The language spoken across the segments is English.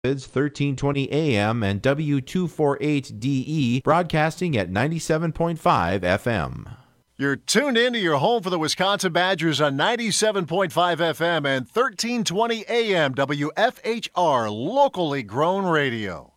1320 AM and W248DE, broadcasting at 97.5 FM. You're tuned in to your home for the Wisconsin Badgers on 97.5 FM and 1320 AM WFHR, locally grown radio.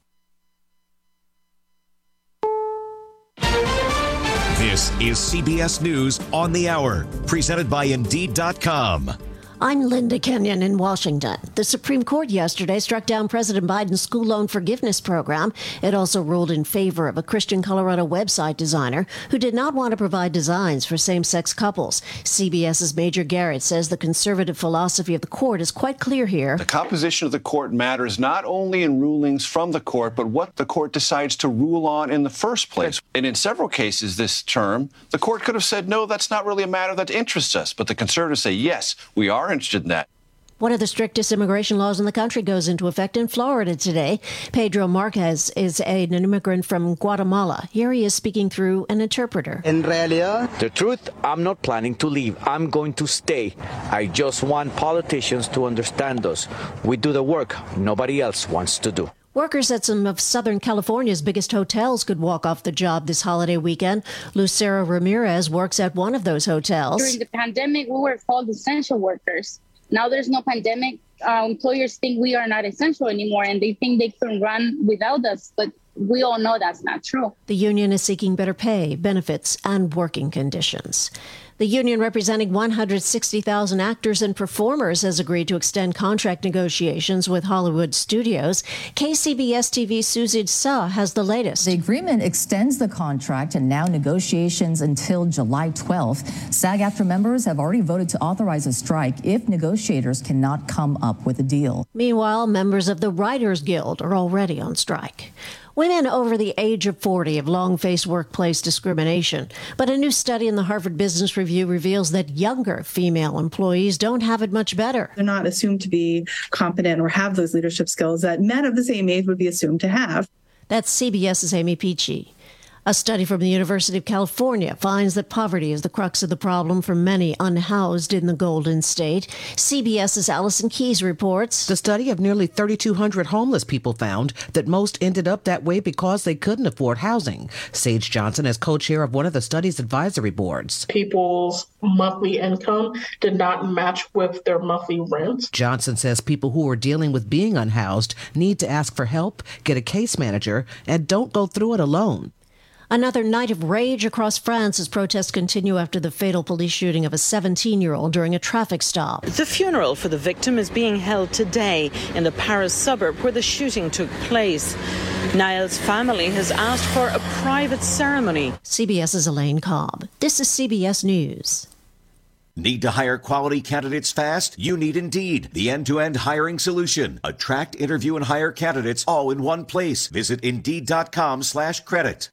This is CBS News on the Hour, presented by Indeed.com. I'm Linda Kenyon in Washington. The Supreme Court yesterday struck down President Biden's school loan forgiveness program. It also ruled in favor of a Christian Colorado website designer who did not want to provide designs for same-sex couples. CBS's Major Garrett says the conservative philosophy of the court is quite clear here. The composition of the court matters not only in rulings from the court, but what the court decides to rule on in the first place. And in several cases this term, the court could have said, no, that's not really a matter that interests us. But the conservatives say, yes, we are interested in that. One of the strictest immigration laws in the country goes into effect in Florida today. Pedro Marquez is an immigrant from Guatemala. Here he is speaking through an interpreter. In reality, the truth, I'm not planning to leave. I'm going to stay. I just want politicians to understand us. We do the work nobody else wants to do. Workers at some of Southern California's biggest hotels could walk off the job this holiday weekend. Lucero Ramirez works at one of those hotels. During the pandemic, we were called essential workers. Now there's no pandemic. Employers think we are not essential anymore, and they think they can run without us. But we all know that's not true. The union is seeking better pay, benefits, and working conditions. The union, representing 160,000 actors and performers, has agreed to extend contract negotiations with Hollywood studios. KCBS-TV's Suzy Sa has the latest. The agreement extends the contract and now negotiations until July 12th. SAG-AFTRA members have already voted to authorize a strike if negotiators cannot come up with a deal. Meanwhile, members of the Writers Guild are already on strike. Women over the age of 40 have long faced workplace discrimination, but a new study in the Harvard Business Review reveals that younger female employees don't have it much better. They're not assumed to be competent or have those leadership skills that men of the same age would be assumed to have. That's CBS's Amy Peachy. A study from the University of California finds that poverty is the crux of the problem for many unhoused in the Golden State. CBS's Allison Keyes reports. The study of nearly 3,200 homeless people found that most ended up that way because they couldn't afford housing. Sage Johnson is co-chair of one of the study's advisory boards. People's monthly income did not match with their monthly rent. Johnson says people who are dealing with being unhoused need to ask for help, get a case manager, and don't go through it alone. Another night of rage across France as protests continue after the fatal police shooting of a 17-year-old during a traffic stop. The funeral for the victim is being held today in the Paris suburb where the shooting took place. Niall's family has asked for a private ceremony. CBS's Elaine Cobb. This is CBS News. Need to hire quality candidates fast? You need Indeed, the end-to-end hiring solution. Attract, interview, and hire candidates all in one place. Visit Indeed.com/credit.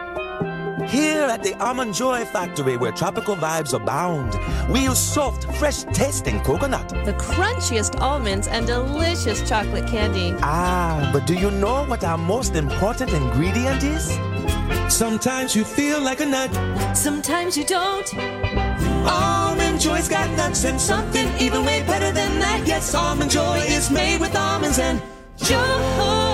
Here at the Almond Joy Factory, where tropical vibes abound, we use soft, fresh-tasting coconut, the crunchiest almonds, and delicious chocolate candy. Ah, but do you know what our most important ingredient is? Sometimes you feel like a nut. Sometimes you don't. Almond Joy's got nuts and something even way better than that. Yes, Almond Joy is made with almonds and joy.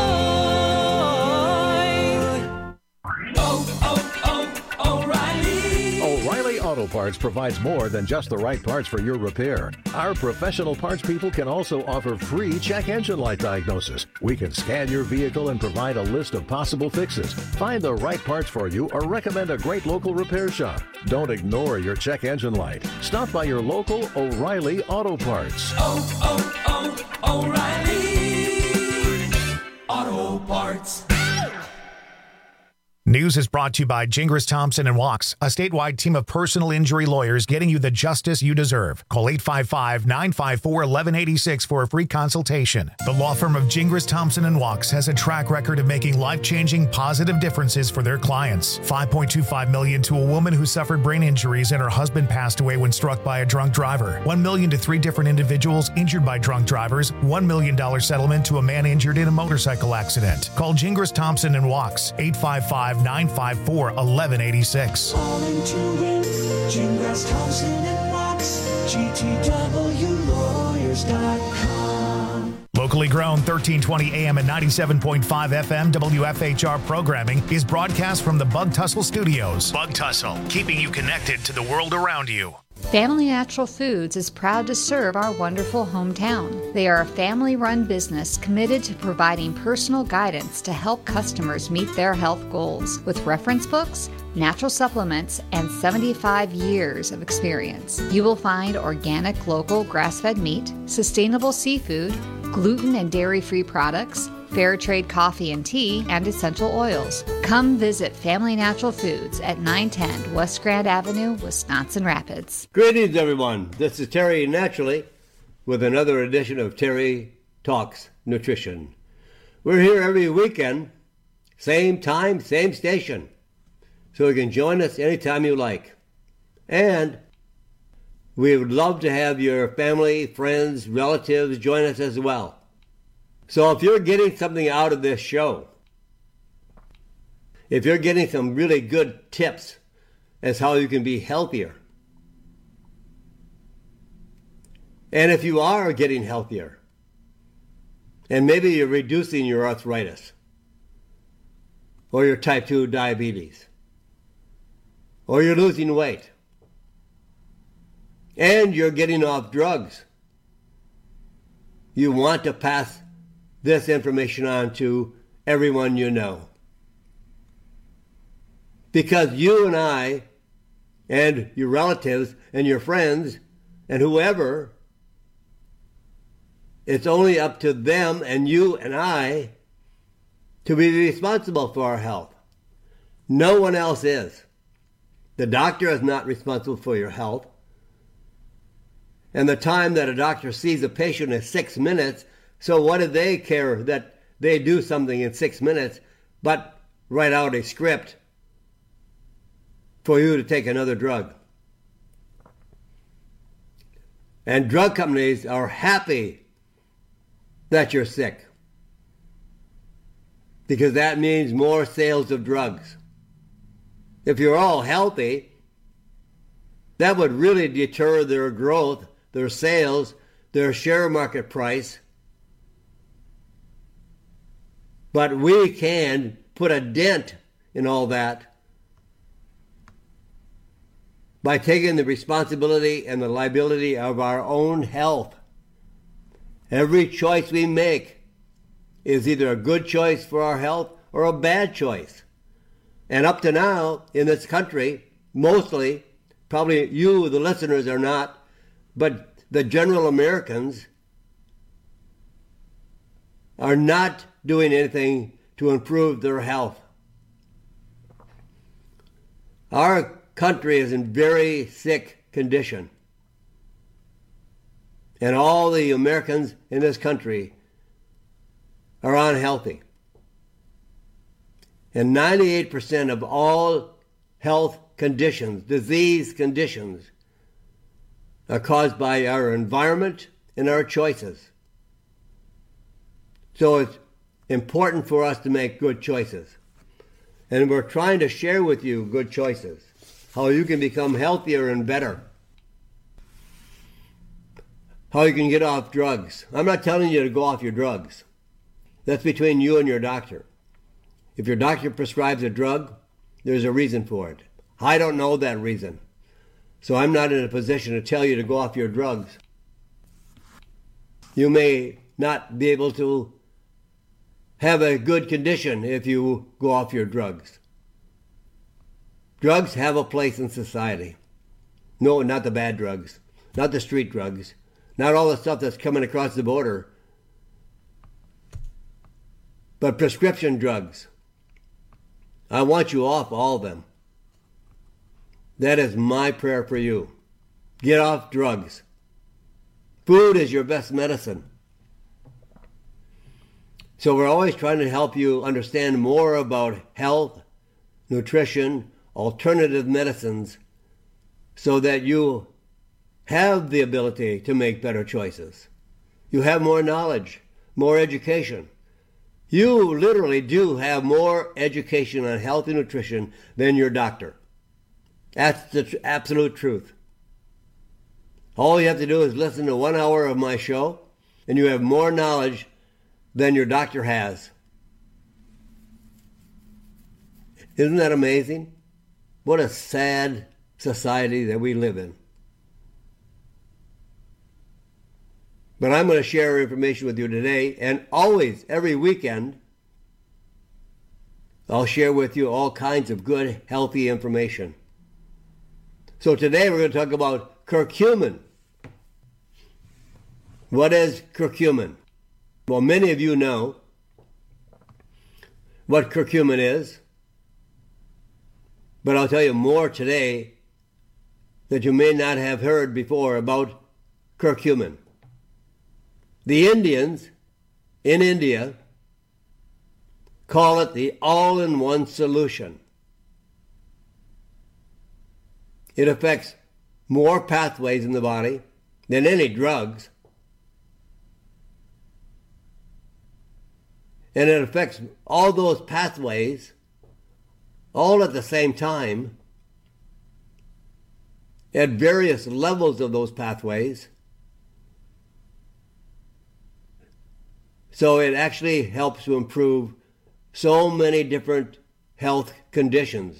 O'Reilly Auto Parts provides more than just the right parts for your repair. Our professional parts people can also offer free check engine light diagnosis. We can scan your vehicle and provide a list of possible fixes. Find the right parts for you or recommend a great local repair shop. Don't ignore your check engine light. Stop by your local O'Reilly Auto Parts. O'Reilly Auto Parts. News is brought to you by Gingras Thompson & Walks, a statewide team of personal injury lawyers getting you the justice you deserve. Call 855-954-1186 for a free consultation. The law firm of Gingras Thompson & Walks has a track record of making life-changing positive differences for their clients. $5.25 million to a woman who suffered brain injuries and her husband passed away when struck by a drunk driver. $1 million to 3 different individuals injured by drunk drivers. $1 million settlement to a man injured in a motorcycle accident. Call Gingras Thompson & Walks, 855-954-1186. All into it, Gingras Thompson & Walks, GTWlawyers.com. Local Locally grown 1320 AM and 97.5 FM WFHR programming is broadcast from the Bug Tussle Studios. Bug Tussle, keeping you connected to the world around you. Family Natural Foods is proud to serve our wonderful hometown. They are a family-run business committed to providing personal guidance to help customers meet their health goals with reference books, natural supplements, and 75 years of experience. You will find organic, local, grass-fed meat, sustainable seafood, gluten and dairy-free products, fair trade coffee and tea, and essential oils. Come visit Family Natural Foods at 910 West Grand Avenue, Wisconsin Rapids. Greetings, everyone. This is Terry Naturally with another edition of Terry Talks Nutrition. We're here every weekend, same time, same station, so you can join us anytime you like. And we would love to have your family, friends, relatives join us as well. So if you're getting something out of this show, if you're getting some really good tips as how you can be healthier, and if you are getting healthier, and maybe you're reducing your arthritis, or your type 2 diabetes, or you're losing weight, and you're getting off drugs, you want to pass this information on to everyone you know. Because you and I and your relatives and your friends and whoever, it's only up to them and you and I to be responsible for our health. No one else is. The doctor is not responsible for your health. And the time that a doctor sees a patient is 6 minutes. So what do they care that they do something in 6 minutes, but write out a script for you to take another drug? And drug companies are happy that you're sick, because that means more sales of drugs. If you're all healthy, that would really deter their growth, their sales, their share market price. But we can put a dent in all that by taking the responsibility and the liability of our own health. Every choice we make is either a good choice for our health or a bad choice. And up to now, in this country, mostly, probably you, the listeners, are not, but the general Americans are not doing anything to improve their health. Our country is in very sick condition. And all the Americans in this country are unhealthy. And 98% of all health conditions, disease conditions, are caused by our environment and our choices. So it's important for us to make good choices. And we're trying to share with you good choices, how you can become healthier and better, how you can get off drugs. I'm not telling you to go off your drugs. That's between you and your doctor. If your doctor prescribes a drug, there's a reason for it. I don't know that reason. So I'm not in a position to tell you to go off your drugs. You may not be able to have a good condition if you go off your drugs. Drugs have a place in society. No, not the bad drugs, not the street drugs, not all the stuff that's coming across the border, but prescription drugs. I want you off all of them. That is my prayer for you. Get off drugs. Food is your best medicine. So we're always trying to help you understand more about health, nutrition, alternative medicines, so that you have the ability to make better choices. You have more knowledge, more education. You literally do have more education on health and nutrition than your doctor. That's the absolute truth. All you have to do is listen to 1 hour of my show, and you have more knowledge than your doctor has. Isn't that amazing? What a sad society that we live in. But I'm going to share information with you today, and always, every weekend, I'll share with you all kinds of good, healthy information. So today we're going to talk about curcumin. What is curcumin? Well, many of you know what curcumin is, but I'll tell you more today that you may not have heard before about curcumin. The Indians in India call it the all-in-one solution. It affects more pathways in the body than any drugs. And it affects all those pathways all at the same time at various levels of those pathways. So it actually helps to improve so many different health conditions.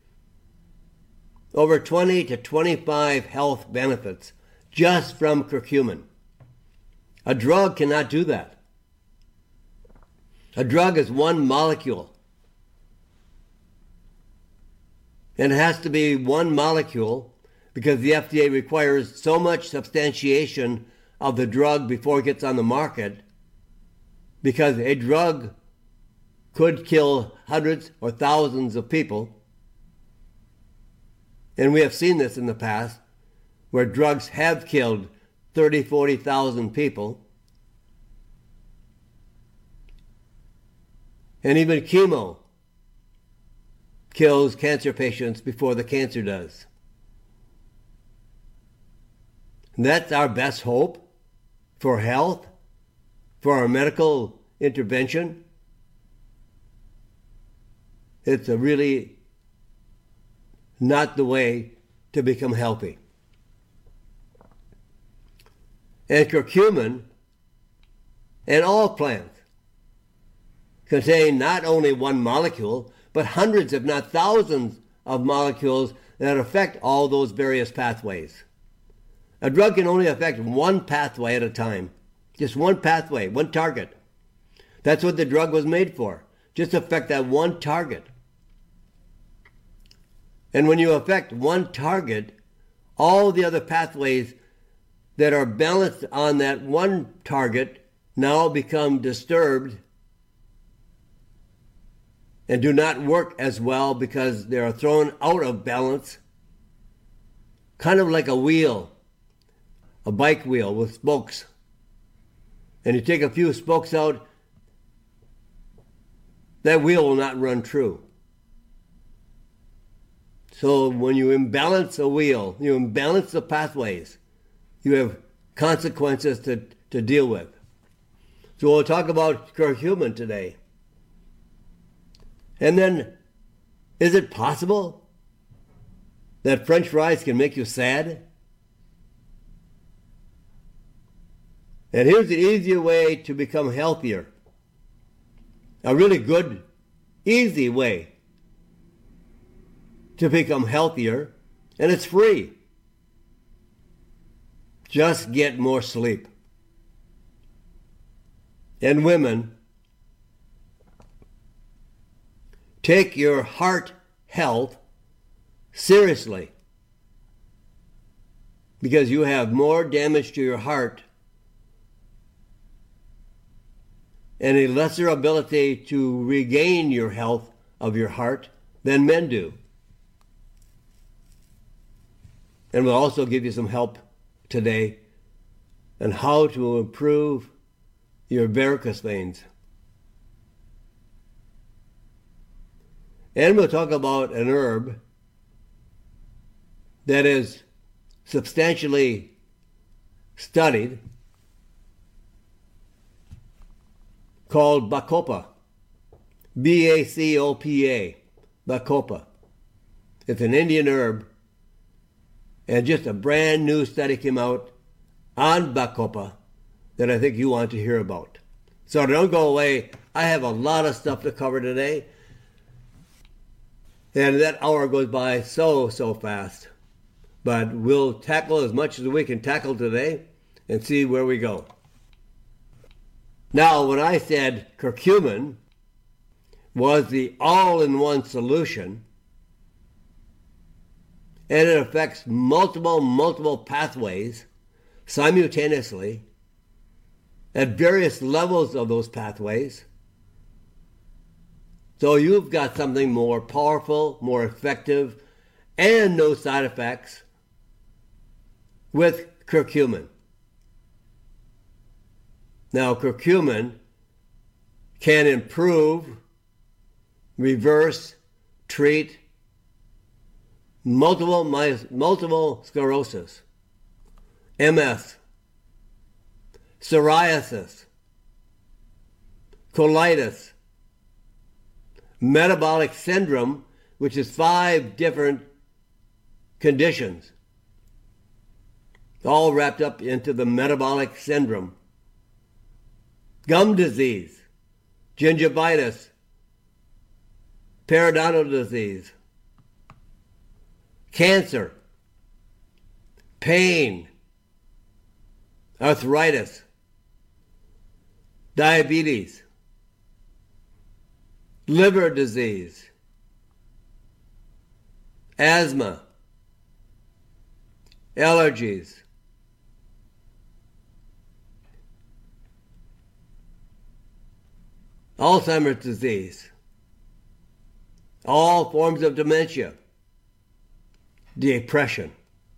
Over 20 to 25 health benefits just from curcumin. A drug cannot do that. A drug is one molecule. And it has to be one molecule because the FDA requires so much substantiation of the drug before it gets on the market, because a drug could kill hundreds or thousands of people. And we have seen this in the past, where drugs have killed 30, 40,000 people. And even chemo kills cancer patients before the cancer does. And that's our best hope for health, for our medical intervention. It's really not the way to become healthy. And curcumin and all plants contain not only one molecule, but hundreds, if not thousands, of molecules that affect all those various pathways. A drug can only affect one pathway at a time. Just one pathway, one target. That's what the drug was made for. Just affect that one target. And when you affect one target, all the other pathways that are balanced on that one target now become disturbed and do not work as well because they are thrown out of balance. Kind of like a wheel, a bike wheel with spokes. And you take a few spokes out, that wheel will not run true. So when you imbalance a wheel, you imbalance the pathways, you have consequences to deal with. So we'll talk about curcumin today. And then, is it possible that French fries can make you sad? And here's the easier way to become healthier. A really good, easy way to become healthier, and it's free. Just get more sleep. And women, take your heart health seriously, because you have more damage to your heart and a lesser ability to regain your health of your heart than men do. And we'll also give you some help today on how to improve your varicose veins. And we'll talk about an herb that is substantially studied called Bacopa. B-A-C-O-P-A. Bacopa. It's an Indian herb, and just a brand new study came out on Bacopa that I think you want to hear about. So don't go away. I have a lot of stuff to cover today. And that hour goes by so fast. But we'll tackle as much as we can tackle today and see where we go. Now, when I said curcumin was the all-in-one solution, and it affects multiple pathways simultaneously at various levels of those pathways, so you've got something more powerful, more effective, and no side effects with curcumin. Now, curcumin can improve, reverse, treat multiple sclerosis, MS, psoriasis, colitis, metabolic syndrome, which is 5 different conditions, all wrapped up into the metabolic syndrome. Gum disease, gingivitis, periodontal disease, cancer, pain, arthritis, diabetes, liver disease, asthma, allergies, Alzheimer's disease, all forms of dementia, depression,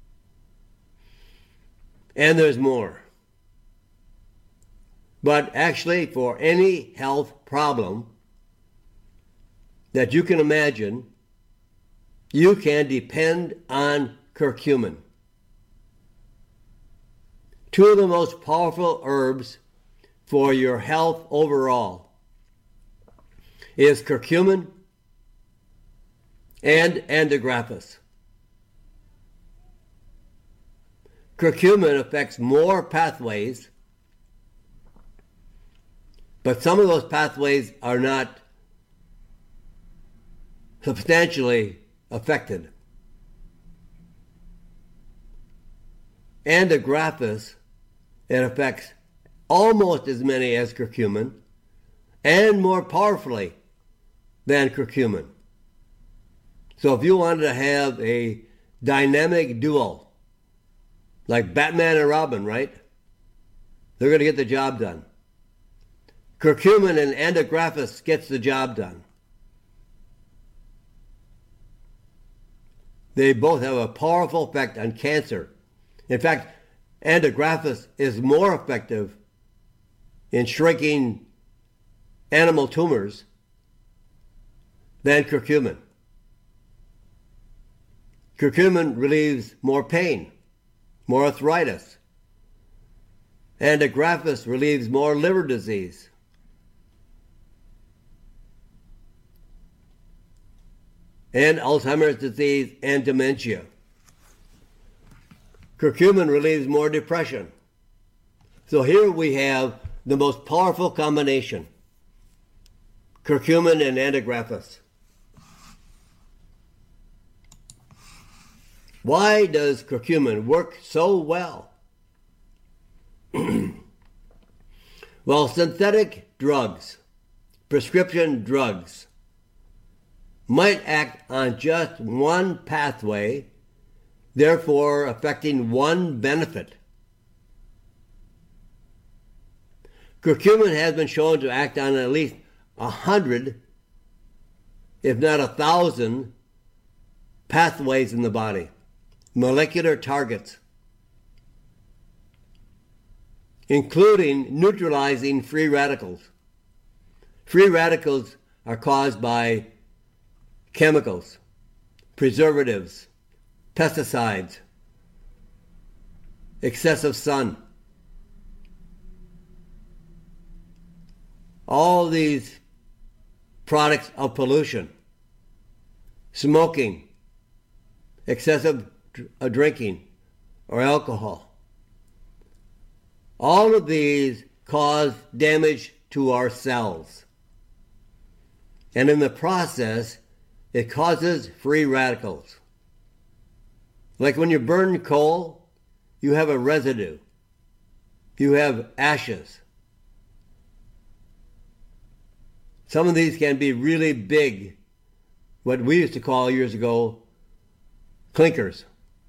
and there's more. But actually, for any health problem that you can imagine, you can depend on curcumin. 2 of the most powerful herbs for your health overall is curcumin and antigraphis. Curcumin affects more pathways, but some of those pathways are not substantially affected. Antigraphis, it affects almost as many as curcumin and more powerfully than curcumin. So if you wanted to have a dynamic duo, like Batman and Robin, right? They're going to get the job done. Curcumin and antigraphis gets the job done. They both have a powerful effect on cancer. In fact, antigraphis is more effective in shrinking animal tumors than curcumin. Curcumin relieves more pain, more arthritis. Antigraphis relieves more liver disease. And Alzheimer's disease and dementia. Curcumin relieves more depression. So here we have the most powerful combination, curcumin and antigraphis. Why does curcumin work so well? Well, synthetic drugs, prescription drugs, might act on just one pathway, therefore affecting one benefit. Curcumin has been shown to act on at least 100, if not 1,000, pathways in the body, molecular targets, including neutralizing free radicals. Free radicals are caused by chemicals, preservatives, pesticides, excessive sun. All these products of pollution, smoking, excessive drinking, or alcohol. All of these cause damage to our cells. And in the process, it causes free radicals. Like when you burn coal, you have a residue. You have ashes. Some of these can be really big, what we used to call years ago, clinkers.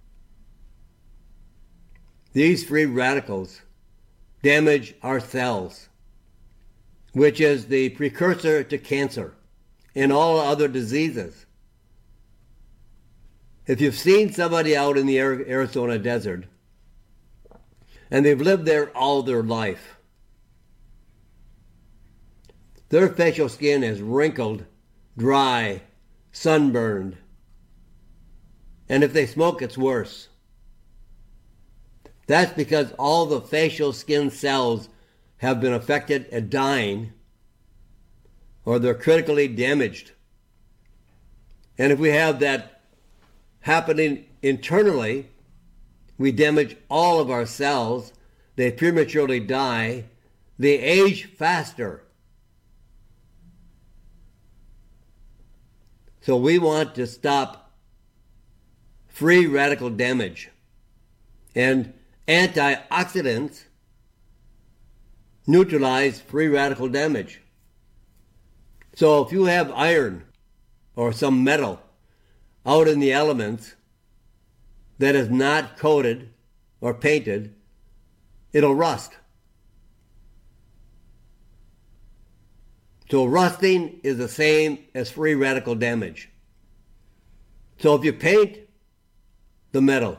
These free radicals damage our cells, which is the precursor to cancer and all other diseases. If you've seen somebody out in the Arizona desert and they've lived there all their life, their facial skin is wrinkled, dry, sunburned, and if they smoke, it's worse. That's because all the facial skin cells have been affected and dying, or they're critically damaged. And if we have that happening internally, we damage all of our cells, they prematurely die, they age faster. So we want to stop free radical damage. And antioxidants neutralize free radical damage. So if you have iron or some metal out in the elements that is not coated or painted, it'll rust. So rusting is the same as free radical damage. So if you paint the metal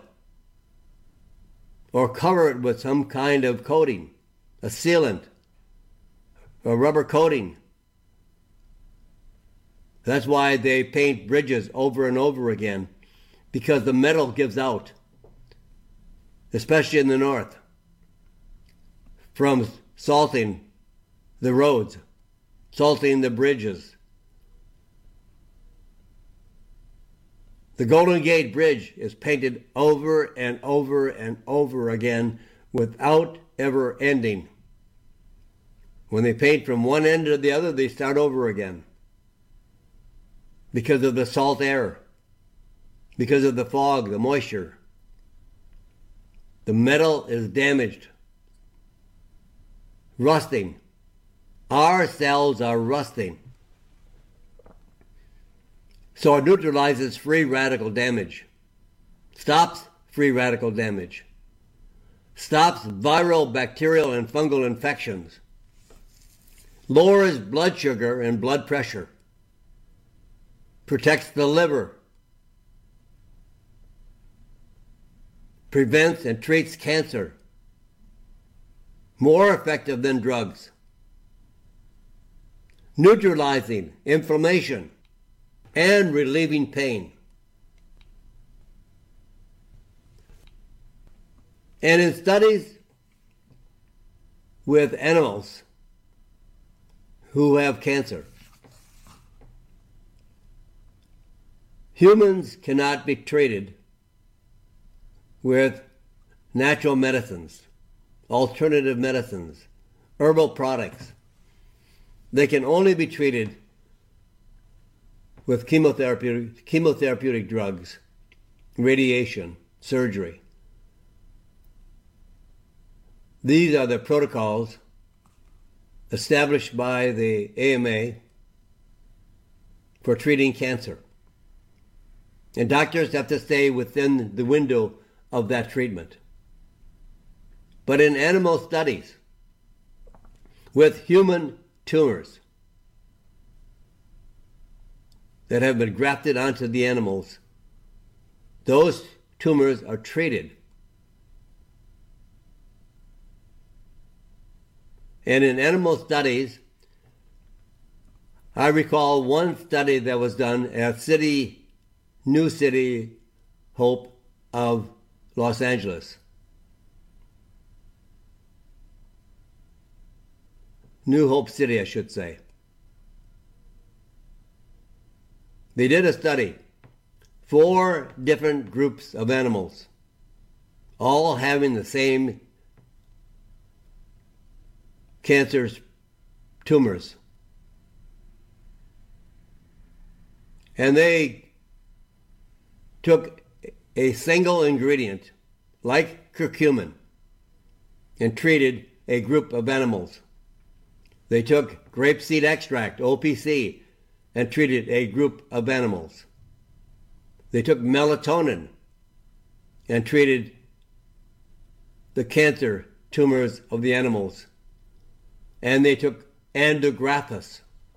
or cover it with some kind of coating, a sealant, a rubber coating, that's why they paint bridges over and over again, because the metal gives out, especially in the north, from salting the roads, salting the bridges. The Golden Gate Bridge is painted over and over and over again without ever ending. When they paint from one end to the other, they start over again because of the salt air, because of the fog, the moisture. The metal is damaged, rusting. Our cells are rusting. So it neutralizes free radical damage, stops free radical damage, stops viral, bacterial, and fungal infections, lowers blood sugar and blood pressure, protects the liver, prevents and treats cancer, more effective than drugs, neutralizing inflammation and relieving pain. And in studies with animals who have cancer, humans cannot be treated with natural medicines, alternative medicines, herbal products. They can only be treated with chemotherapeutic drugs, radiation, surgery. These are the protocols established by the AMA for treating cancer. And doctors have to stay within the window of that treatment. But in animal studies with human tumors that have been grafted onto the animals, those tumors are treated. And in animal studies, I recall one study that was done at New City Hope of Los Angeles. New Hope City, I should say. They did a study, 4 different groups of animals, all having the same cancer tumors. And they took a single ingredient, like curcumin, and treated a group of animals. They took grapeseed extract, OPC, and treated a group of animals. They took melatonin and treated the cancer tumors of the animals. And they took Andrographis.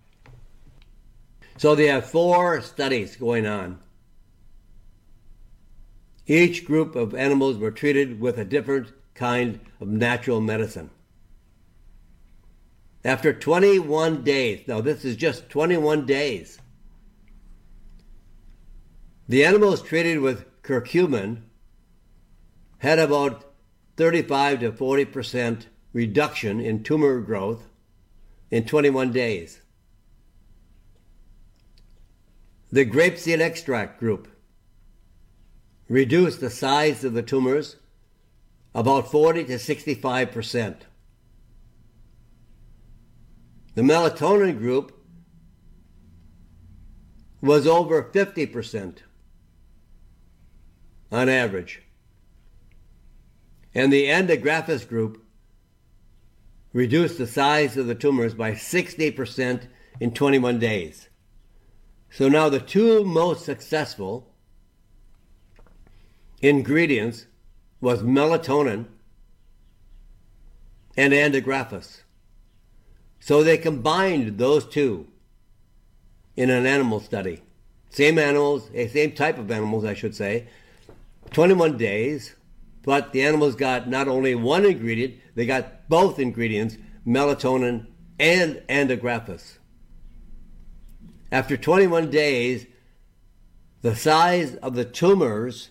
So they have 4 studies going on. Each group of animals were treated with a different kind of natural medicine. After 21 days, now this is just 21 days, the animals treated with curcumin had about 35 to 40% reduction in tumor growth in 21 days. The grapeseed extract group reduced the size of the tumors about 40 to 65%. The melatonin group was over 50% on average. And the Andrographis group reduced the size of the tumors by 60% in 21 days. So now the 2 most successful ingredients was melatonin and Andrographis. So they combined those 2 in an animal study. Same animals, same type of animals, I should say. 21 days, but the animals got not only one ingredient, they got both ingredients, melatonin and Andrographis. After 21 days, the size of the tumors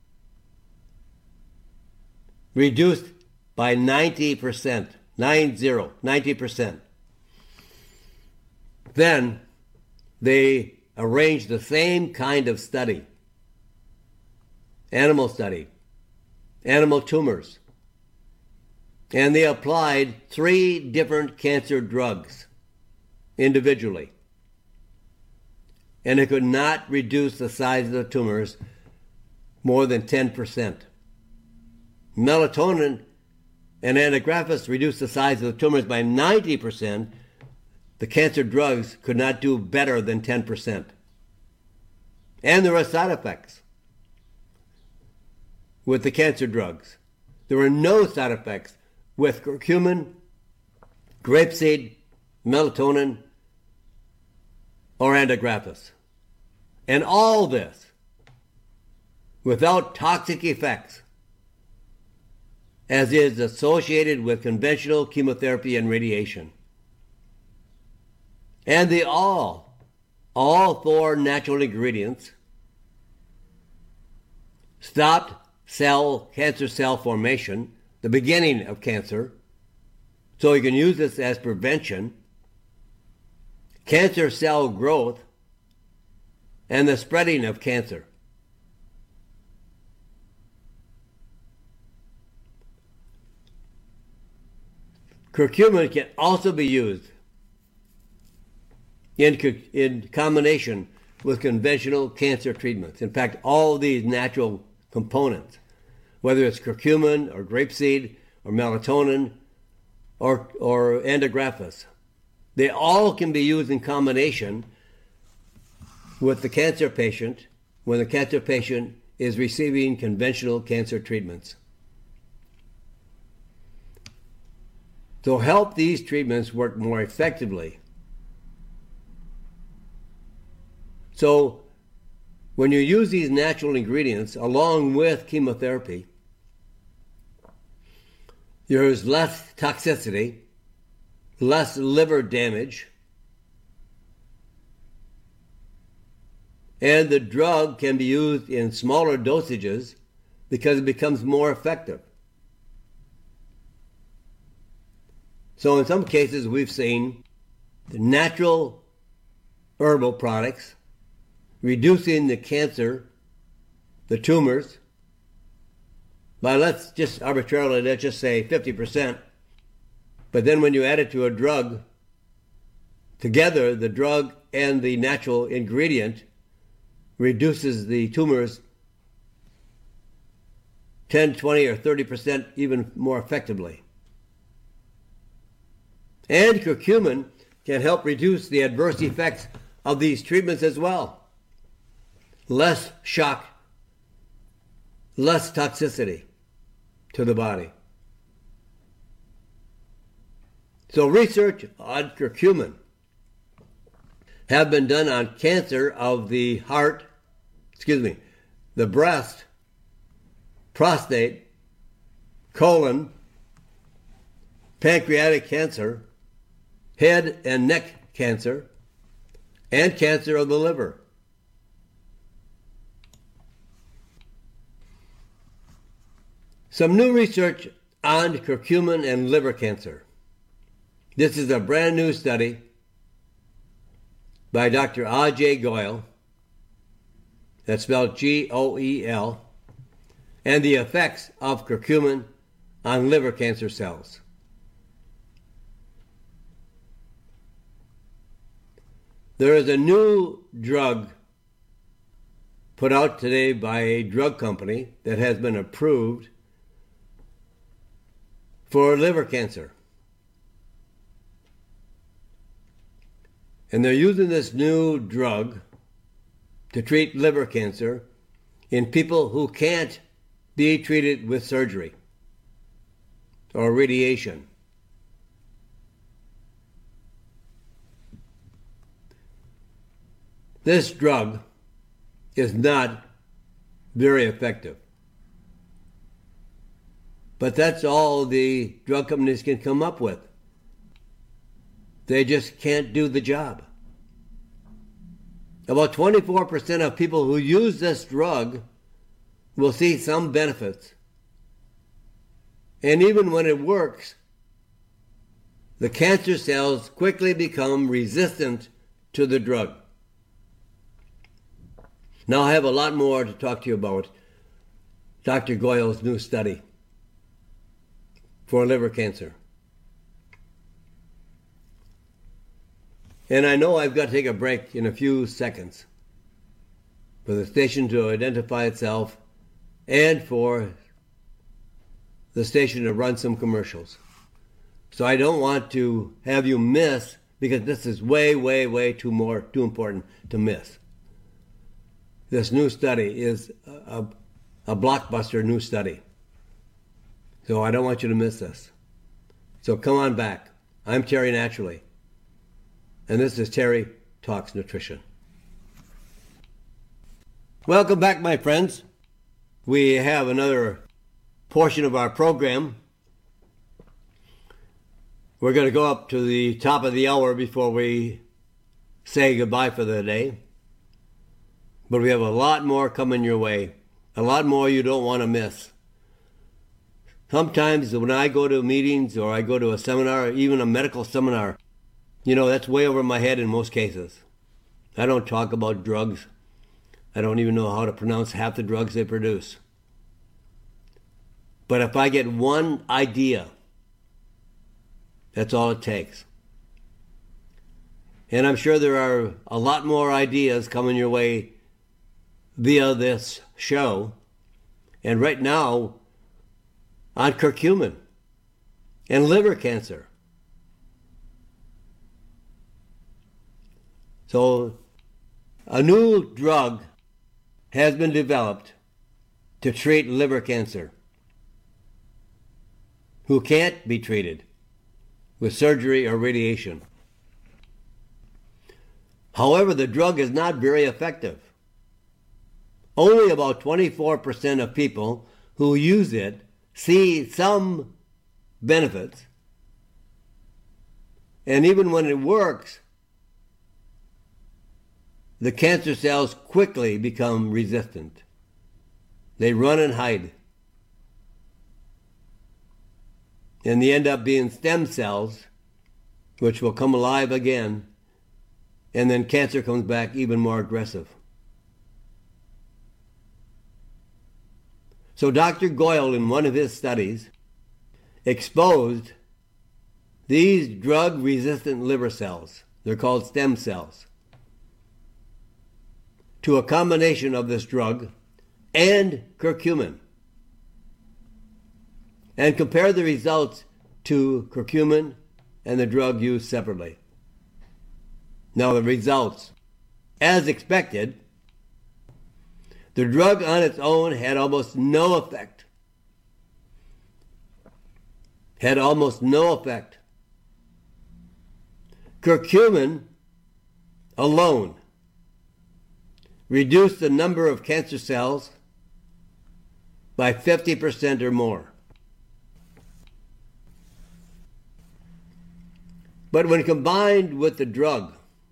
reduced by 90%, 90%. Then they arranged the same kind of study, animal tumors, and they applied 3 different cancer drugs individually. And it could not reduce the size of the tumors more than 10%. Melatonin and Andrographis reduced the size of the tumors by 90%. The cancer drugs could not do better than 10%. And there were side effects with the cancer drugs. There were no side effects with curcumin, grapeseed, melatonin, or Andrographis. And all this without toxic effects, as is associated with conventional chemotherapy and radiation. And they all 4 natural ingredients stopped cancer cell formation, the beginning of cancer, so you can use this as prevention, cancer cell growth, and the spreading of cancer. Curcumin can also be used in combination with conventional cancer treatments. In fact, all these natural components, whether it's curcumin or grapeseed or melatonin or Andrographis, they all can be used in combination with the cancer patient when the cancer patient is receiving conventional cancer treatments. To help these treatments work more effectively. So when you use these natural ingredients along with chemotherapy, there's less toxicity, less liver damage, and the drug can be used in smaller dosages because it becomes more effective. So in some cases we've seen the natural herbal products reducing the cancer, the tumors, by let's just say 50%. But then when you add it to a drug, Together, the drug and the natural ingredient reduces the tumors 10, 20, or 30% even more effectively. And curcumin can help reduce the adverse effects of these treatments as well. Less shock, less toxicity to the body. So research on curcumin have been done on cancer of the the breast, prostate, colon, pancreatic cancer, head and neck cancer, and cancer of the liver. Some new research on curcumin and liver cancer. This is a brand new study by Dr. Ajay Goel, that's spelled Goel, and the effects of curcumin on liver cancer cells. There is a new drug put out today by a drug company that has been approved for liver cancer. And they're using this new drug to treat liver cancer in people who can't be treated with surgery or radiation. This drug is not very effective. But that's all the drug companies can come up with. They just can't do the job. About 24% of people who use this drug will see some benefits. And even when it works, the cancer cells quickly become resistant to the drug. Now I have a lot more to talk to you about Dr. Goel's new study for liver cancer. And I know I've got to take a break in a few seconds for the station to identify itself and for the station to run some commercials. So I don't want to have you miss, because this is way, way, way too important to miss. This new study is a blockbuster new study. So I don't want you to miss this. So come on back. I'm Terry Naturally. And this is Terry Talks Nutrition. Welcome back, my friends. We have another portion of our program. We're going to go up to the top of the hour before we say goodbye for the day. But we have a lot more coming your way. A lot more you don't want to miss. Sometimes when I go to meetings or I go to a seminar, even a medical seminar, that's way over my head in most cases. I don't talk about drugs. I don't even know how to pronounce half the drugs they produce. But if I get one idea, that's all it takes. And I'm sure there are a lot more ideas coming your way via this show. And right now, on curcumin and liver cancer. So, a new drug has been developed to treat liver cancer who can't be treated with surgery or radiation. However, the drug is not very effective. Only about 24% of people who use it see some benefits. And even when it works, the cancer cells quickly become resistant. They run and hide. And they end up being stem cells, which will come alive again, and then cancer comes back even more aggressive. So Dr. Goel, in one of his studies, exposed these drug-resistant liver cells, they're called stem cells, to a combination of this drug and curcumin. And compare the results to curcumin and the drug used separately. Now the results, as expected, the drug on its own had almost no effect. Curcumin alone reduced the number of cancer cells by 50% or more. But when combined with the drug,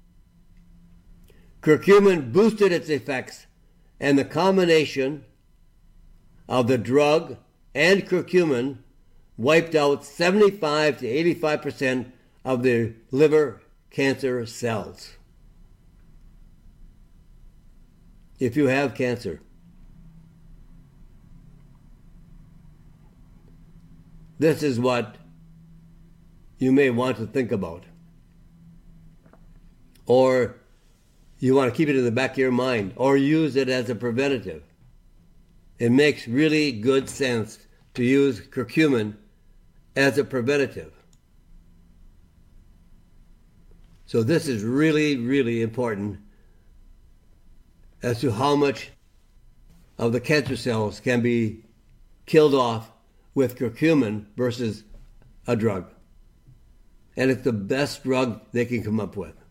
curcumin boosted its effects, and the combination of the drug and curcumin wiped out 75 to 85% of the liver cancer cells. If you have cancer, this is what you may want to think about. Or you want to keep it in the back of your mind, or use it as a preventative. It makes really good sense to use curcumin as a preventative. So this is really, really important as to how much of the cancer cells can be killed off with curcumin versus a drug. And it's the best drug they can come up with.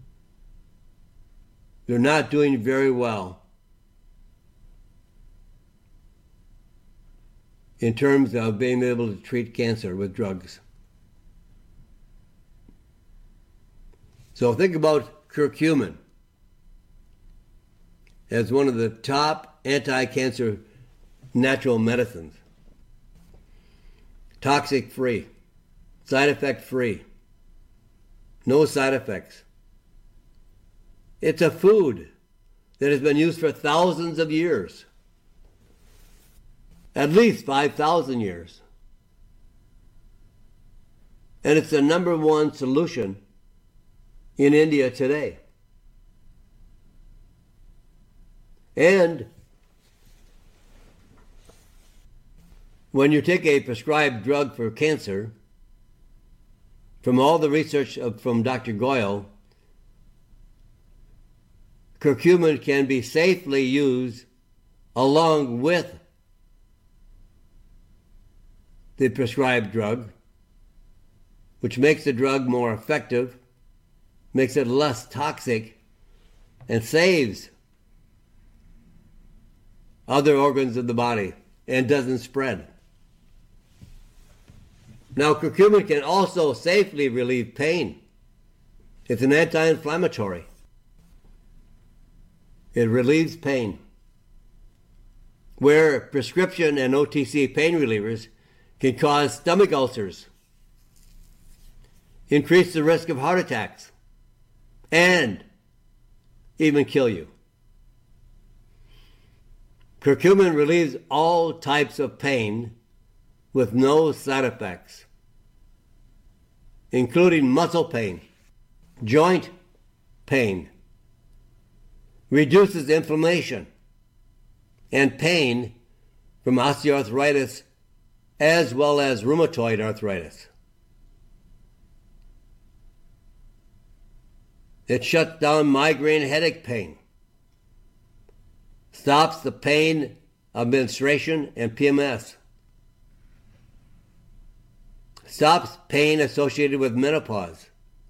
They're not doing very well in terms of being able to treat cancer with drugs. So think about curcumin as one of the top anti-cancer natural medicines. Toxic-free, side effect-free, no side effects. It's a food that has been used for thousands of years, at least 5,000 years. And it's the number one solution in India today. And when you take a prescribed drug for cancer, from all the research from Dr. Goyal, curcumin can be safely used along with the prescribed drug, which makes the drug more effective, makes it less toxic, and saves other organs of the body and doesn't spread. Now, curcumin can also safely relieve pain. It's an anti-inflammatory. It relieves pain, where prescription and OTC pain relievers can cause stomach ulcers, increase the risk of heart attacks, and even kill you. Curcumin relieves all types of pain with no side effects, including muscle pain, joint pain, reduces inflammation and pain from osteoarthritis as well as rheumatoid arthritis. It shuts down migraine headache pain, stops the pain of menstruation and PMS, stops pain associated with menopause,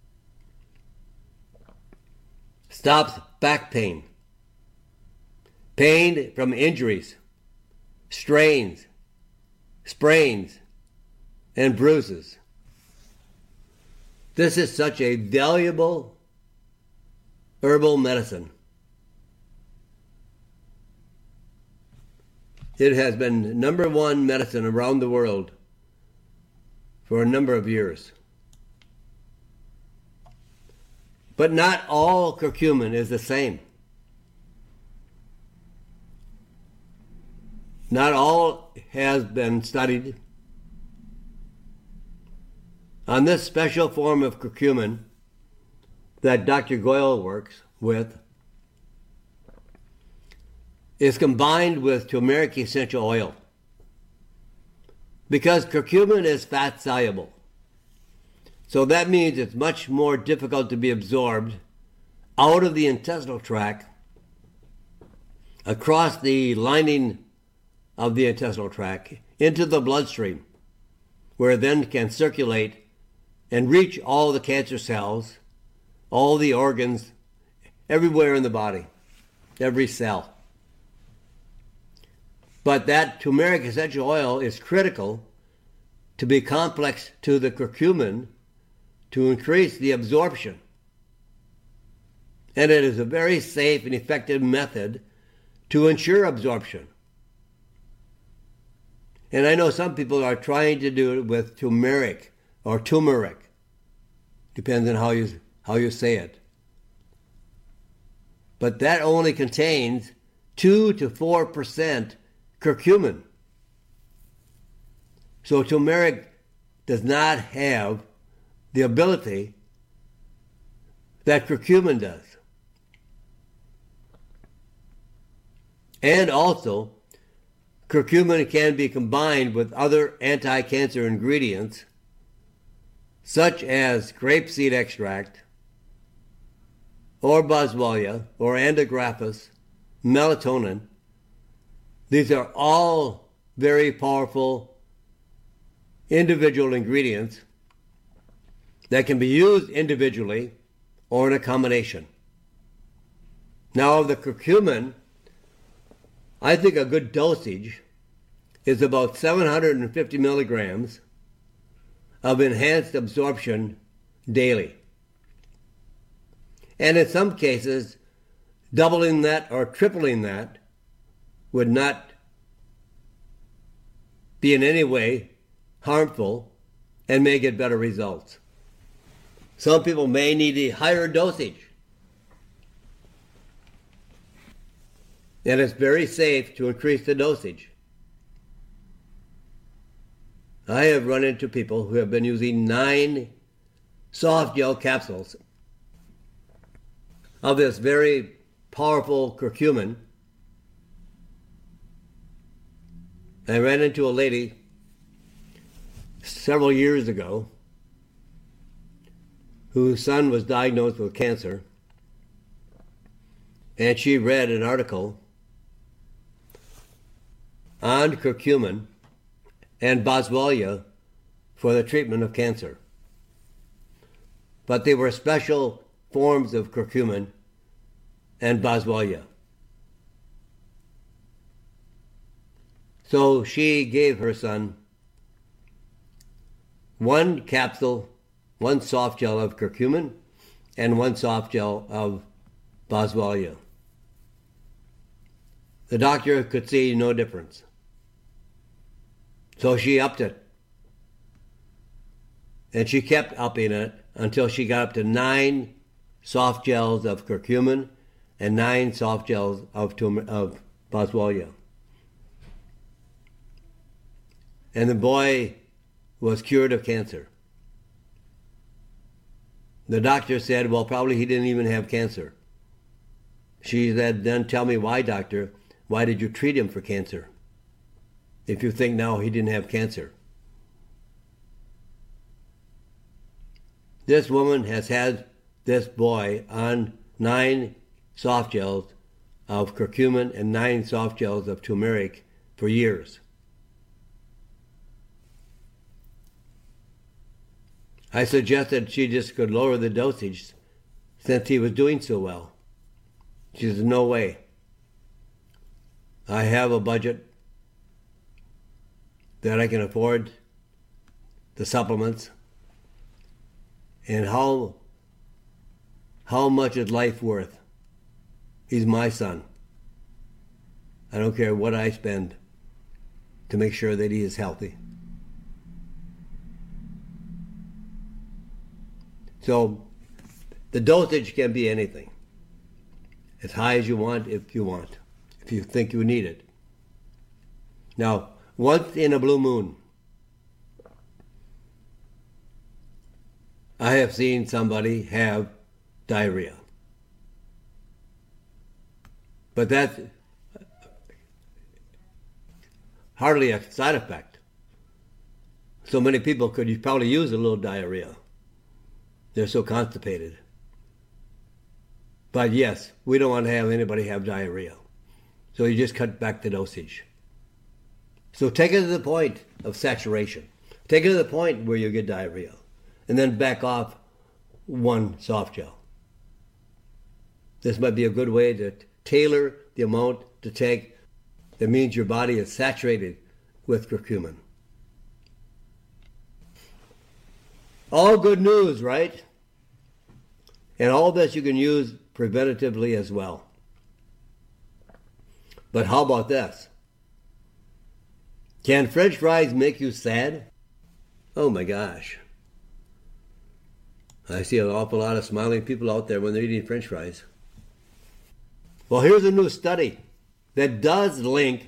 stops back pain, pain from injuries, strains, sprains, and bruises. This is such a valuable herbal medicine. It has been number one medicine around the world for a number of years. But not all curcumin is the same. Not all has been studied. On this special form of curcumin, that Dr. Goyle works with is combined with turmeric essential oil, because curcumin is fat soluble. So that means it's much more difficult to be absorbed out of the intestinal tract, across the lining of the intestinal tract, into the bloodstream, where it then can circulate and reach all the cancer cells, all the organs, everywhere in the body, every cell. But that turmeric essential oil is critical to be complex to the curcumin to increase the absorption. And it is a very safe and effective method to ensure absorption. And I know some people are trying to do it with turmeric or turmeric, depends on how you say it. But that only contains 2 to 4% curcumin. So turmeric does not have the ability that curcumin does. And also, curcumin can be combined with other anti-cancer ingredients, such as grapeseed extract, or boswellia, or antigraphis, melatonin. These are all very powerful individual ingredients that can be used individually or in a combination. Now, the curcumin, I think a good dosage is about 750 milligrams of enhanced absorption daily. And in some cases, doubling that or tripling that would not be in any way harmful and may get better results. Some people may need a higher dosage. And it's very safe to increase the dosage. I have run into people who have been using 9 soft gel capsules of this very powerful curcumin. I ran into a lady several years ago whose son was diagnosed with cancer, and she read an article on curcumin and boswellia for the treatment of cancer. But they were special forms of curcumin and boswellia. So she gave her son 1 capsule, 1 soft gel of curcumin, and 1 soft gel of boswellia. The doctor could see no difference. So she upped it. And she kept upping it until she got up to 9 soft gels of curcumin and 9 soft gels of boswellia. And the boy was cured of cancer. The doctor said, well, probably he didn't even have cancer. She said, then tell me why, doctor. Why did you treat him for cancer if you think now he didn't have cancer? This woman has had this boy on 9 soft gels of curcumin and 9 soft gels of turmeric for years. I suggested she just could lower the dosage since he was doing so well. She said, no way. I have a budget that I can afford the supplements. And how much is life worth? He's my son. I don't care what I spend to make sure that he is healthy. So the dosage can be anything. As high as you want, if you think you need it. Now, once in a blue moon, I have seen somebody have diarrhea. But that's hardly a side effect. So many people could probably use a little diarrhea. They're so constipated. But yes, we don't want to have anybody have diarrhea. So you just cut back the dosage. So take it to the point of saturation. Take it to the point where you get diarrhea. And then back off one soft gel. This might be a good way to tailor the amount to take that means your body is saturated with curcumin. All good news, right? And all this you can use preventatively as well. But how about this? Can French fries make you sad? Oh my gosh. I see an awful lot of smiling people out there when they're eating French fries. Well, here's a new study that does link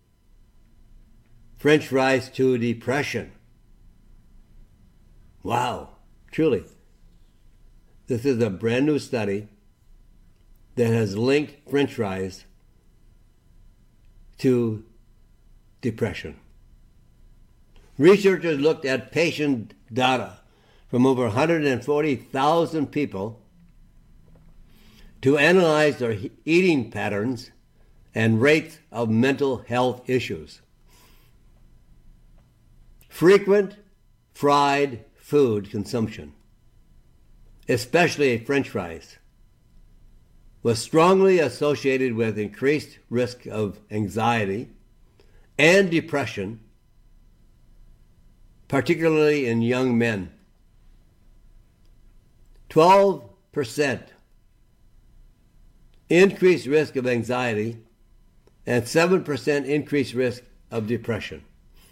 French fries to depression. Wow, truly. This is a brand new study that has linked French fries to depression. Researchers looked at patient data from over 140,000 people to analyze their eating patterns and rates of mental health issues. Frequent fried food consumption, especially French fries, was strongly associated with increased risk of anxiety and depression, particularly in young men. 12% increased risk of anxiety and 7% increased risk of depression.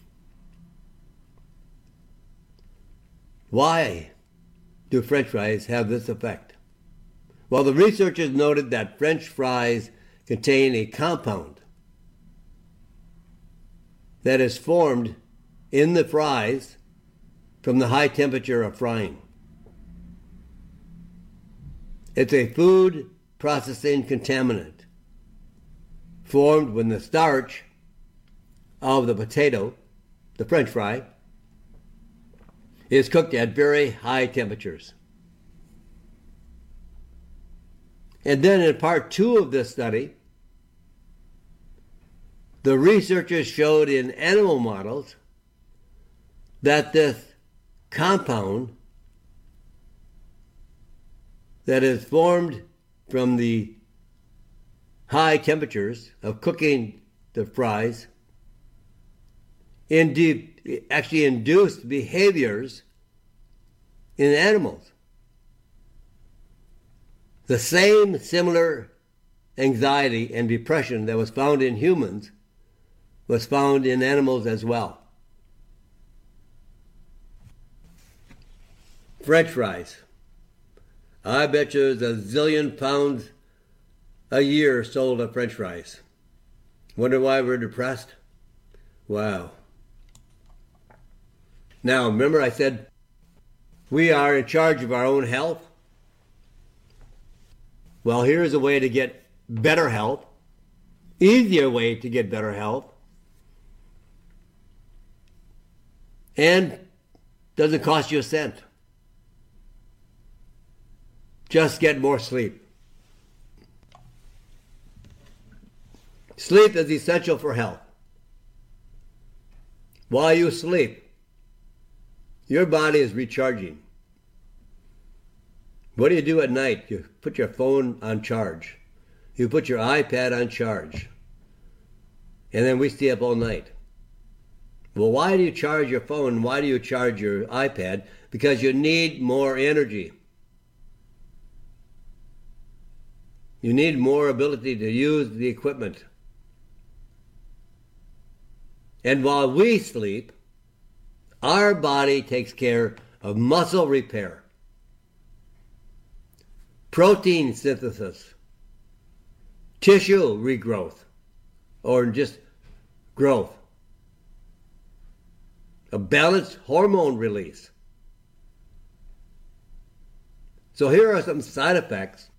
Why do French fries have this effect? Well, the researchers noted that French fries contain a compound that is formed in the fries from the high temperature of frying. It's a food processing contaminant formed when the starch of the potato, the French fry, is cooked at very high temperatures. And then in part 2 of this study, the researchers showed in animal models that this compound that is formed from the high temperatures of cooking the fries actually induced behaviors in animals. The same similar anxiety and depression that was found in humans was found in animals as well. French fries. I bet you there's a zillion pounds a year sold of French fries. Wonder why we're depressed? Wow. Now, remember I said we are in charge of our own health? Well, here's a way to get better health, easier way to get better health, and doesn't cost you a cent. Just get more sleep. Sleep is essential for health. While you sleep, your body is recharging. What do you do at night? You put your phone on charge. You put your iPad on charge. And then we stay up all night. Well, why do you charge your phone? Why do you charge your iPad? Because you need more energy. You need more ability to use the equipment. And while we sleep, our body takes care of muscle repair, protein synthesis, tissue regrowth, or just growth, a balanced hormone release. So here are some side effects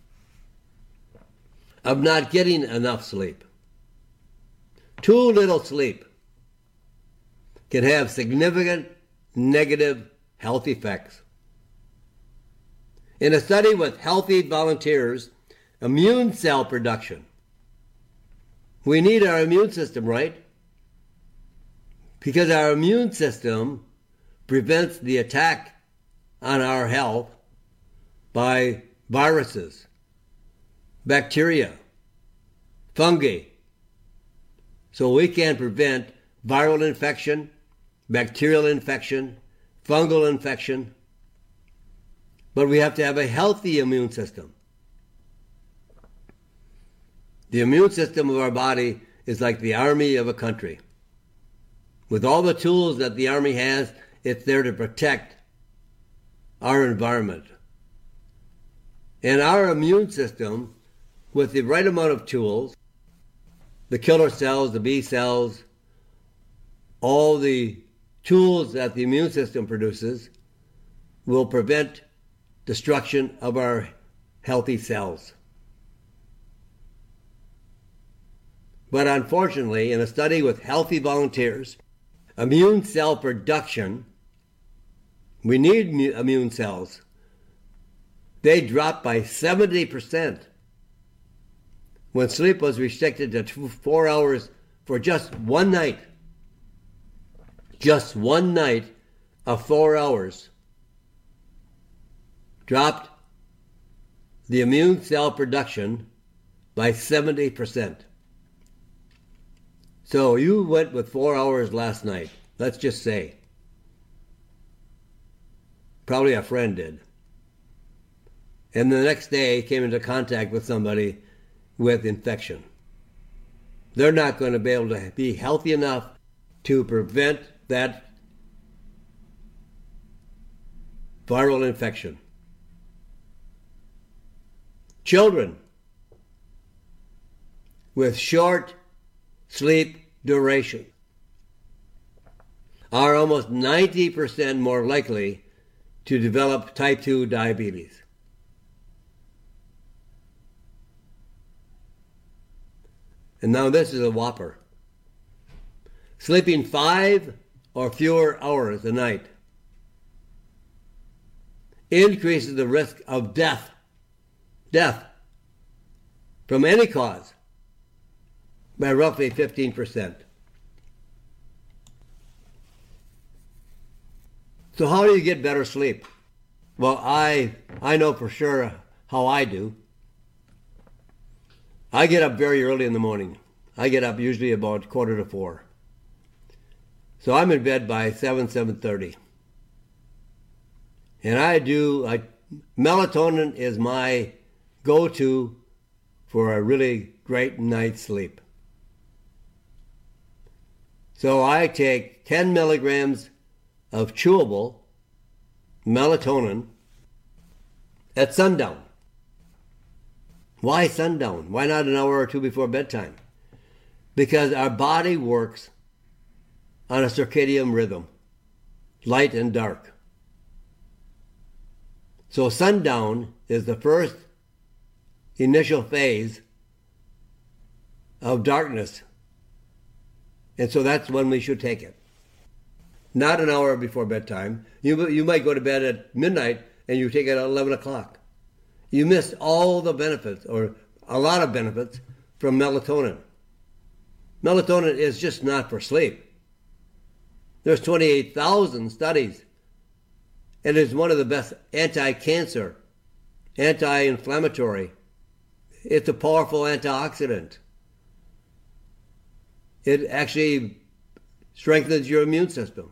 of not getting enough sleep. Too little sleep can have significant negative health effects. In a study with healthy volunteers, immune cell production. We need our immune system, right? Because our immune system prevents the attack on our health by viruses, bacteria, fungi. So we can prevent viral infection, bacterial infection, fungal infection, but we have to have a healthy immune system. The immune system of our body is like the army of a country. With all the tools that the army has, it's there to protect our environment. And our immune system, with the right amount of tools, the killer cells, the B cells, all the tools that the immune system produces, will prevent destruction of our healthy cells. But unfortunately, in a study with healthy volunteers, immune cell production, we need immune cells, they dropped by 70% when sleep was restricted to 4 hours for just one night. Just one night of 4 hours dropped the immune cell production by 70%. So you went with 4 hours last night, let's just say. Probably a friend did. And the next day came into contact with somebody with infection. They're not going to be able to be healthy enough to prevent that viral infection. Children with short sleep duration are almost 90% more likely to develop type 2 diabetes. And now this is a whopper. Sleeping 5 or fewer hours a night increases the risk of death from any cause by roughly 15%. So how do you get better sleep? Well, I know for sure how I do. I get up very early in the morning. I get up usually about 3:45. So I'm in bed by 7:30. And melatonin is my go-to for a really great night's sleep. So I take 10 milligrams of chewable melatonin at sundown. Why sundown? Why not an hour or two before bedtime? Because our body works on a circadian rhythm, light and dark. So sundown is the first initial phase of darkness. And so that's when we should take it. Not an hour before bedtime. You might go to bed at midnight and you take it at 11 o'clock. You missed all the benefits, or a lot of benefits, from melatonin. Melatonin is just not for sleep. There's 28,000 studies. It is one of the best anti-cancer, anti-inflammatory. It's a powerful antioxidant. It actually strengthens your immune system.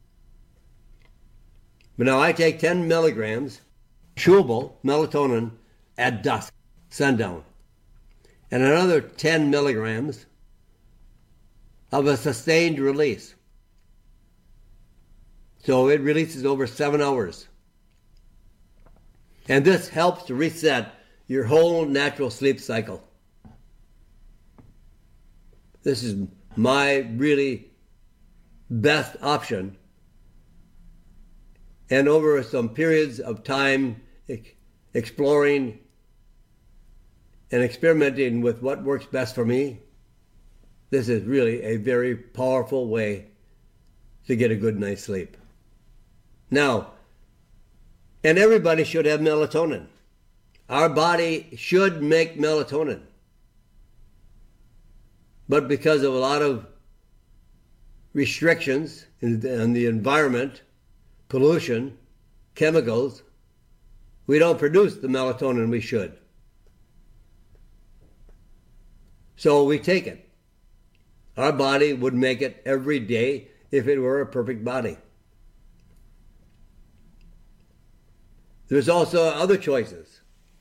But now I take 10 milligrams chewable melatonin at dusk, sundown, and another 10 milligrams of a sustained release. So it releases over 7 hours. And this helps to reset your whole natural sleep cycle. This is my really best option. And over some periods of time, exploring and experimenting with what works best for me, this is really a very powerful way to get a good night's sleep. Now, and everybody should have melatonin. Our body should make melatonin. But because of a lot of restrictions in the environment, pollution, chemicals, we don't produce the melatonin we should. So we take it. Our body would make it every day if it were a perfect body. There's also other choices.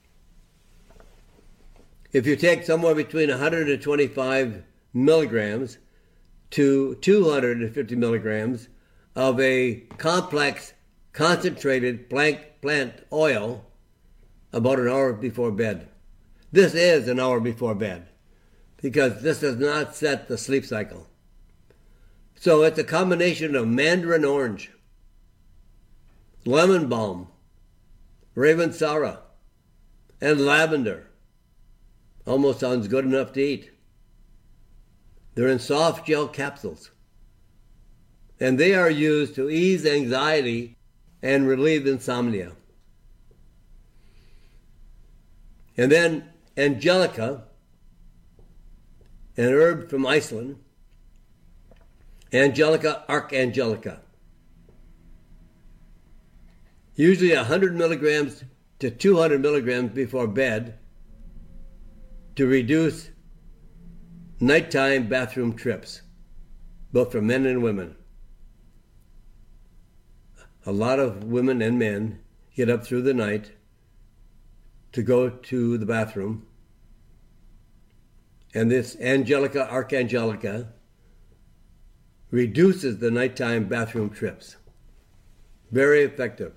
If you take somewhere between 125 milligrams to 250 milligrams of a complex, concentrated plant oil about an hour before bed. This is an hour before bed because this does not set the sleep cycle. So it's a combination of mandarin orange, lemon balm, ravensara, and lavender. Almost sounds good enough to eat. They're in soft gel capsules, and they are used to ease anxiety and relieve insomnia. And then Angelica, an herb from Iceland, Angelica archangelica. Usually 100 milligrams to 200 milligrams before bed to reduce nighttime bathroom trips, both for men and women. A lot of women and men get up through the night to go to the bathroom, and this Angelica archangelica reduces the nighttime bathroom trips. Very effective.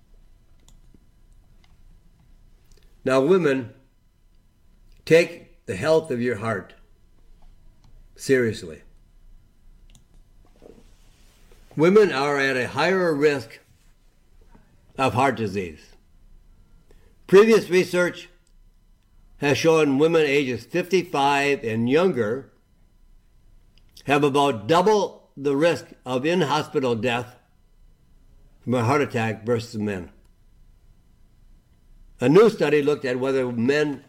Now, women, take the health of your heart seriously. Women are at a higher risk of heart disease. Previous research has shown women ages 55 and younger have about double the risk of in-hospital death from a heart attack versus men. A new study looked at whether women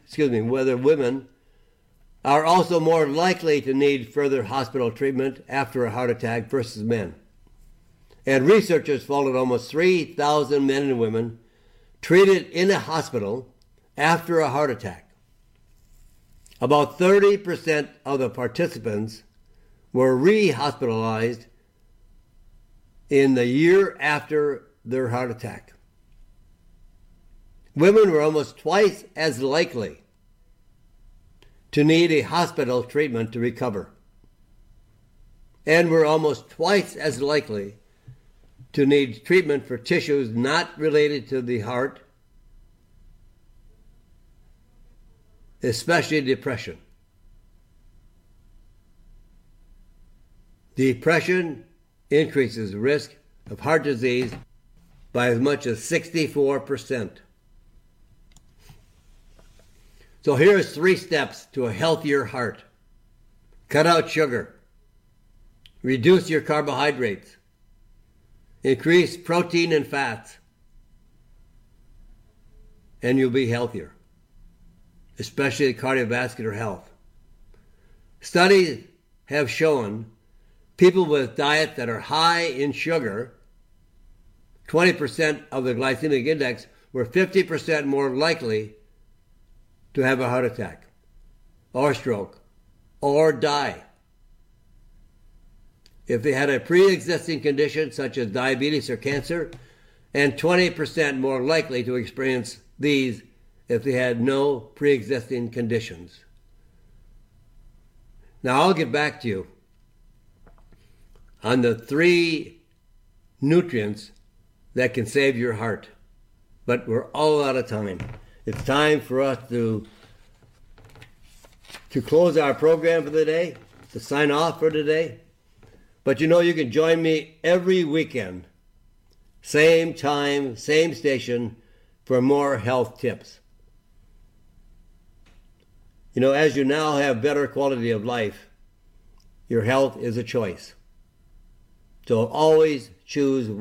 are also more likely to need further hospital treatment after a heart attack versus men. And researchers followed almost 3,000 men and women treated in a hospital after a heart attack. About 30% of the participants were re-hospitalized in the year after their heart attack. Women were almost twice as likely to need a hospital treatment to recover, and were almost twice as likely to need treatment for tissues not related to the heart, especially depression. Depression increases the risk of heart disease by as much as 64%. So here's 3 steps to a healthier heart. Cut out sugar. Reduce your carbohydrates. Increase protein and fats. And you'll be healthier, especially cardiovascular health. Studies have shown people with diets that are high in sugar, 20% of the glycemic index, were 50% more likely to have a heart attack or stroke or die. If they had a pre-existing condition such as diabetes or cancer, and 20% more likely to experience these if they had no pre-existing conditions. Now I'll get back to you on the 3 nutrients that can save your heart, but we're all out of time. It's time for us to close our program for the day, to sign off for today. But you know, you can join me every weekend, same time, same station, for more health tips. You know, as you now have better quality of life, your health is a choice. So always choose